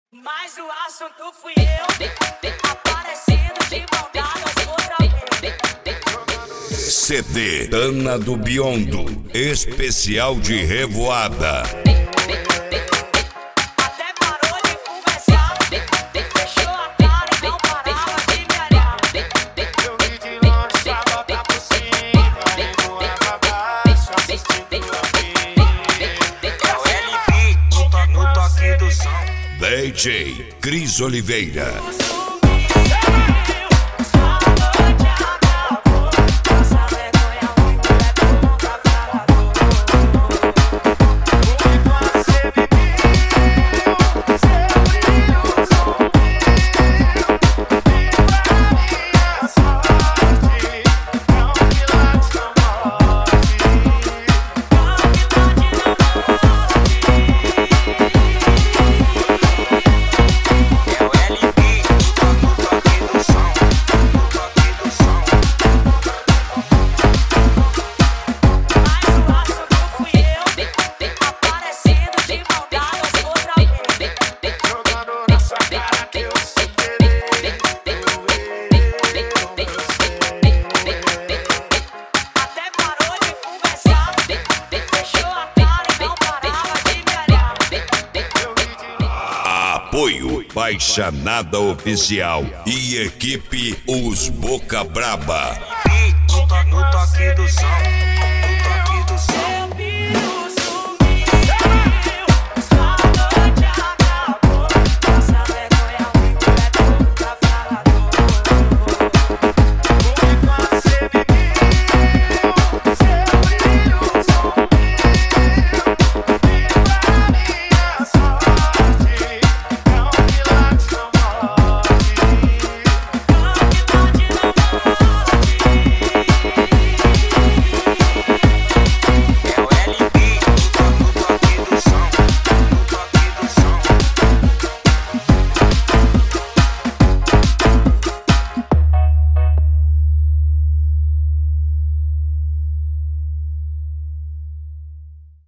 Mas o assunto fui eu, aparecendo de mão dadas outra vez. CD Dana do Biondo, especial de revoada. Até parou de conversar, fechou a cara e não parava de me olhar. Eu vi de longe sua bota por cima e voava baixo, assistindo a mim. É o LB no toque do som. DJ Cris Oliveira. Apoio Baixa Nada Oficial e equipe Os Boca Braba. No toque do som.